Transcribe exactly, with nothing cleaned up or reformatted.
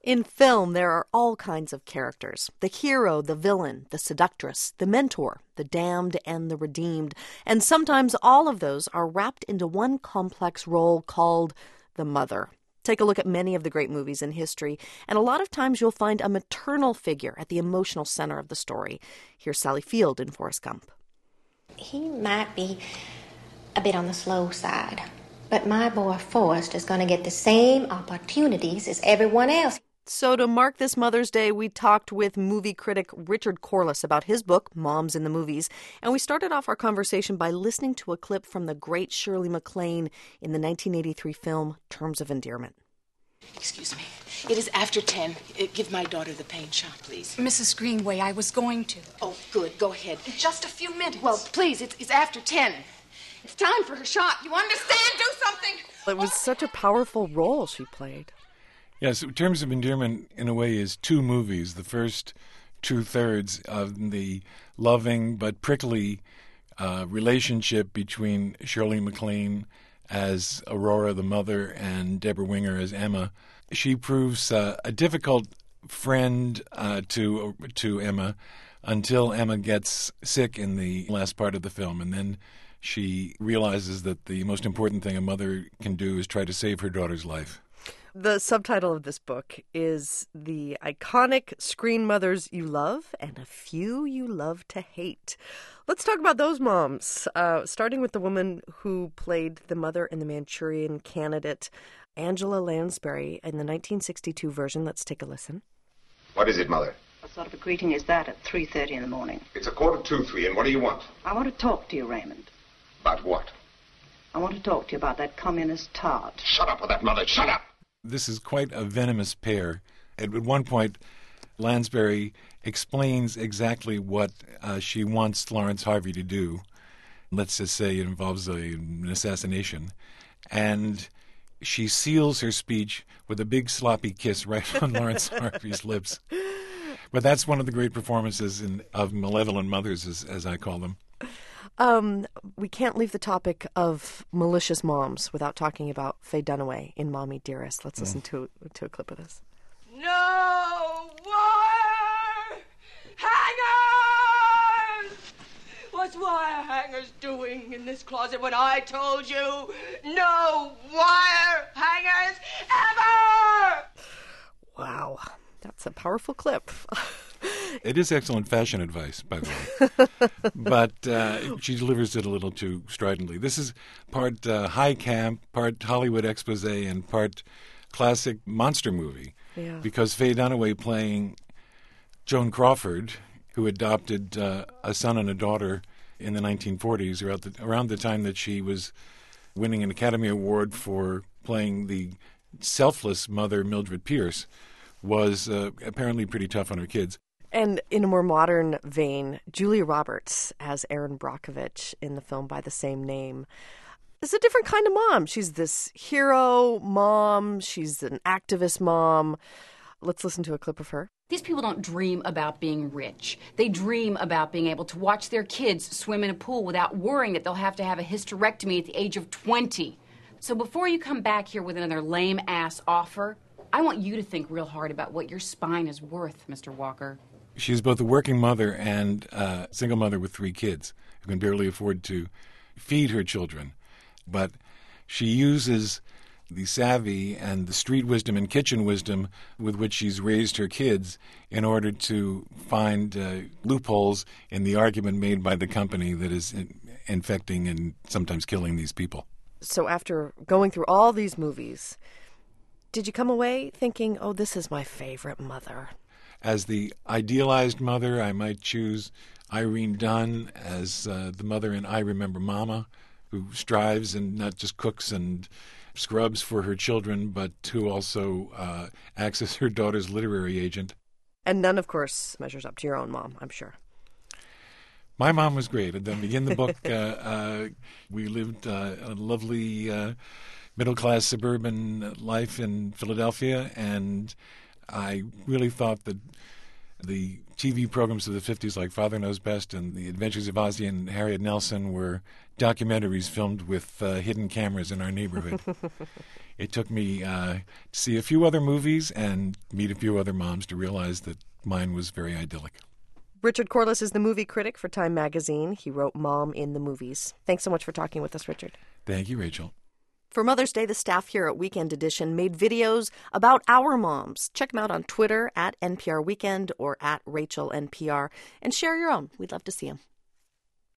In film, there are all kinds of characters. The hero, the villain, the seductress, the mentor, the damned, and the redeemed. And sometimes all of those are wrapped into one complex role called the mother. Take a look at many of the great movies in history, and a lot of times you'll find a maternal figure at the emotional center of the story. Here's Sally Field in Forrest Gump. He might be a bit on the slow side, but my boy Forrest is going to get the same opportunities as everyone else. So to mark this Mother's Day, we talked with movie critic Richard Corliss about his book, Moms in the Movies, and we started off our conversation by listening to a clip from the great Shirley MacLaine in the nineteen eighty-three film Terms of Endearment. Excuse me. It is after ten. Uh, give my daughter the pain shot, please. Missus Greenway, I was going to. Oh, good. Go ahead. In just a few minutes. Well, please, it's, it's after ten. It's time for her shot. You understand? Do something. It was such a powerful role she played. Yes, Terms of Endearment, in a way, is two movies. The first two-thirds of the loving but prickly uh, relationship between Shirley MacLaine as Aurora, the mother, and Deborah Winger as Emma. She proves uh, a difficult friend uh, to to Emma until Emma gets sick in the last part of the film, and then she realizes that the most important thing a mother can do is try to save her daughter's life. The subtitle of this book is The Iconic Screen Mothers You Love and a Few You Love to Hate. Let's talk about those moms, uh, starting with the woman who played the mother in The Manchurian Candidate, Angela Lansbury, in the nineteen sixty-two version. Let's take a listen. What is it, Mother? What sort of a greeting is that at three thirty in the morning? It's a quarter to three, and what do you want? I want to talk to you, Raymond. About what? I want to talk to you about that communist tart. Shut up with that, Mother. Shut up! This is quite a venomous pair. At one point, Lansbury explains exactly what uh, she wants Lawrence Harvey to do. Let's just say it involves a, an assassination. And she seals her speech with a big sloppy kiss right on Lawrence Harvey's lips. But that's one of the great performances in, of malevolent mothers, as, as I call them. Um, we can't leave the topic of malicious moms without talking about Faye Dunaway in Mommy Dearest. Let's listen mm. to to a clip of this. No wire hangers! What's wire hangers doing in this closet when I told you no wire hangers ever? Wow, that's a powerful clip. It is excellent fashion advice, by the way, but uh, she delivers it a little too stridently. This is part uh, high camp, part Hollywood expose, and part classic monster movie. Yeah. Because Faye Dunaway playing Joan Crawford, who adopted uh, a son and a daughter in the nineteen forties, around the, around the time that she was winning an Academy Award for playing the selfless mother Mildred Pierce, was uh, apparently pretty tough on her kids. And in a more modern vein, Julia Roberts as Erin Brockovich in the film by the same name is a different kind of mom. She's this hero mom. She's an activist mom. Let's listen to a clip of her. These people don't dream about being rich. They dream about being able to watch their kids swim in a pool without worrying that they'll have to have a hysterectomy at the age of twenty. So before you come back here with another lame-ass offer, I want you to think real hard about what your spine is worth, Mister Walker. She's both a working mother and a single mother with three kids who can barely afford to feed her children. But she uses the savvy and the street wisdom and kitchen wisdom with which she's raised her kids in order to find uh, loopholes in the argument made by the company that is in- infecting and sometimes killing these people. So after going through all these movies, did you come away thinking, oh, this is my favorite mother? As the idealized mother, I might choose Irene Dunne as uh, the mother in I Remember Mama, who strives and not just cooks and scrubs for her children, but who also uh, acts as her daughter's literary agent. And none, of course, measures up to your own mom, I'm sure. My mom was great. At the beginning of the book, uh, uh, we lived uh, a lovely uh, middle-class suburban life in Philadelphia, and I really thought that the T V programs of the fifties like Father Knows Best and The Adventures of Ozzie and Harriet Nelson were documentaries filmed with uh, hidden cameras in our neighborhood. It took me uh, to see a few other movies and meet a few other moms to realize that mine was very idyllic. Richard Corliss is the movie critic for Time magazine. He wrote Mom in the Movies. Thanks so much for talking with us, Richard. Thank you, Rachel. For Mother's Day, the staff here at Weekend Edition made videos about our moms. Check them out on Twitter at N P R Weekend or at Rachel N P R and share your own. We'd love to see them.